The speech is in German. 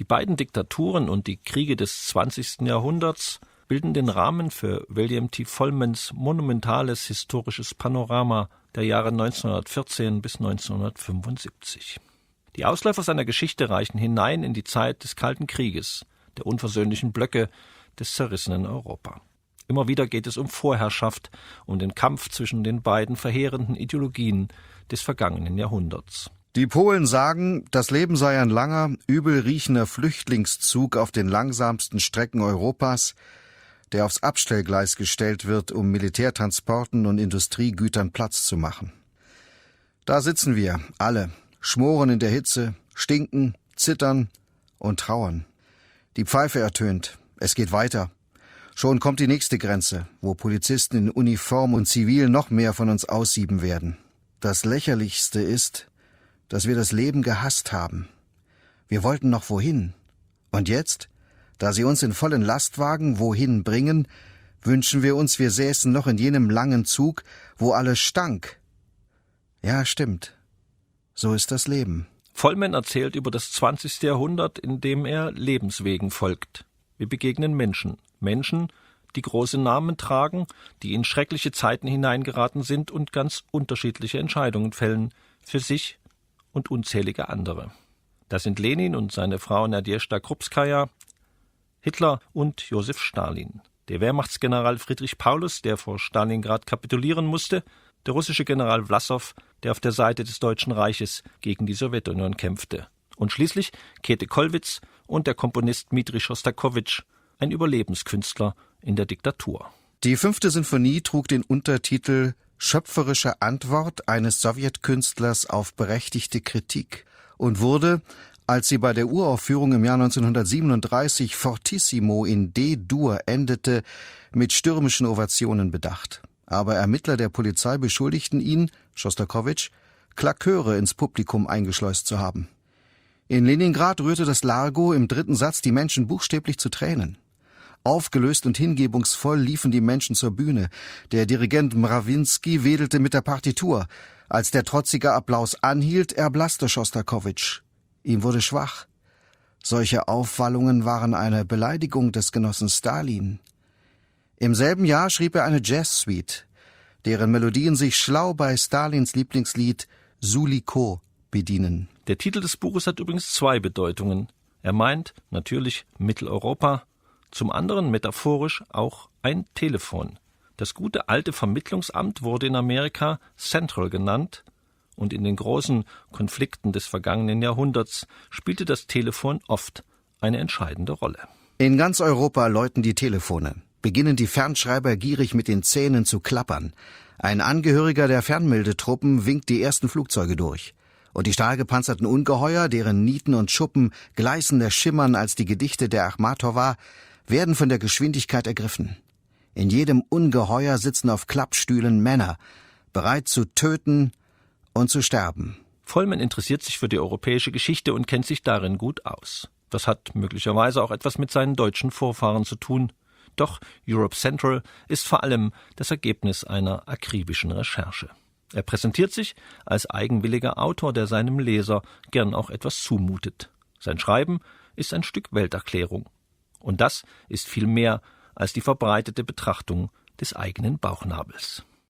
Die beiden Diktaturen und die Kriege des 20. Jahrhunderts bilden den Rahmen für William T. Vollmanns monumentales historisches Panorama der Jahre 1914 bis 1975. Die Ausläufer seiner Geschichte reichen hinein in die Zeit des Kalten Krieges, der unversöhnlichen Blöcke des zerrissenen Europa. Immer wieder geht es um Vorherrschaft, um den Kampf zwischen den beiden verheerenden Ideologien des vergangenen Jahrhunderts. Die Polen sagen, das Leben sei ein langer, übel riechender Flüchtlingszug auf den langsamsten Strecken Europas, der aufs Abstellgleis gestellt wird, um Militärtransporten und Industriegütern Platz zu machen. Da sitzen wir, alle, schmoren in der Hitze, stinken, zittern und trauern. Die Pfeife ertönt, es geht weiter. Schon kommt die nächste Grenze, wo Polizisten in Uniform und Zivil noch mehr von uns aussieben werden. Das Lächerlichste ist, dass wir das Leben gehasst haben. Wir wollten noch wohin. Und jetzt, da sie uns in vollen Lastwagen wohin bringen, wünschen wir uns, wir säßen noch in jenem langen Zug, wo alles stank. Ja, stimmt. So ist das Leben. Vollmann erzählt über das 20. Jahrhundert, in dem er Lebenswegen folgt. Wir begegnen Menschen, die große Namen tragen, die in schreckliche Zeiten hineingeraten sind und ganz unterschiedliche Entscheidungen fällen, für sich und unzählige andere. Das sind Lenin und seine Frau Nadezhda Krupskaja, Hitler und Josef Stalin, der Wehrmachtsgeneral Friedrich Paulus, der vor Stalingrad kapitulieren musste, der russische General Vlassow, der auf der Seite des Deutschen Reiches gegen die Sowjetunion kämpfte, und schließlich Käthe Kollwitz und der Komponist Dmitri Schostakowitsch, ein Überlebenskünstler in der Diktatur. Die 5. Sinfonie trug den Untertitel »Schöpferische Antwort eines Sowjetkünstlers auf berechtigte Kritik« und wurde, als sie bei der Uraufführung im Jahr 1937 fortissimo in D-Dur endete, mit stürmischen Ovationen bedacht. Aber Ermittler der Polizei beschuldigten ihn, Schostakowitsch, Klaköre ins Publikum eingeschleust zu haben. In Leningrad rührte das Largo im 3. Satz die Menschen buchstäblich zu Tränen. Aufgelöst und hingebungsvoll liefen die Menschen zur Bühne. Der Dirigent Mrawinsky wedelte mit der Partitur. Als der trotzige Applaus anhielt, erblasste Schostakowitsch. Ihm wurde schwach. Solche Aufwallungen waren eine Beleidigung des Genossen Stalin. Im selben Jahr schrieb er eine Jazz-Suite, deren Melodien sich schlau bei Stalins Lieblingslied Suliko bedienen. Der Titel des Buches hat übrigens 2 Bedeutungen. Er meint natürlich Mitteleuropa, zum anderen metaphorisch auch ein Telefon. Das gute alte Vermittlungsamt wurde in Amerika Central genannt, und in den großen Konflikten des vergangenen Jahrhunderts spielte das Telefon oft eine entscheidende Rolle. In ganz Europa läuten die Telefone, beginnen die Fernschreiber gierig mit den Zähnen zu klappern. Ein Angehöriger der Fernmeldetruppen winkt die ersten Flugzeuge durch. Und die stahlgepanzerten Ungeheuer, deren Nieten und Schuppen gleißender schimmern als die Gedichte der Achmatowa, werden von der Geschwindigkeit ergriffen. In jedem Ungeheuer sitzen auf Klappstühlen Männer, bereit zu töten und zu sterben. Vollmann interessiert sich für die europäische Geschichte und kennt sich darin gut aus. Das hat möglicherweise auch etwas mit seinen deutschen Vorfahren zu tun. Doch Europe Central ist vor allem das Ergebnis einer akribischen Recherche. Er präsentiert sich als eigenwilliger Autor, der seinem Leser gern auch etwas zumutet. Sein Schreiben ist ein Stück Welterklärung. Und das ist viel mehr als die verbreitete Betrachtung des eigenen Bauchnabels.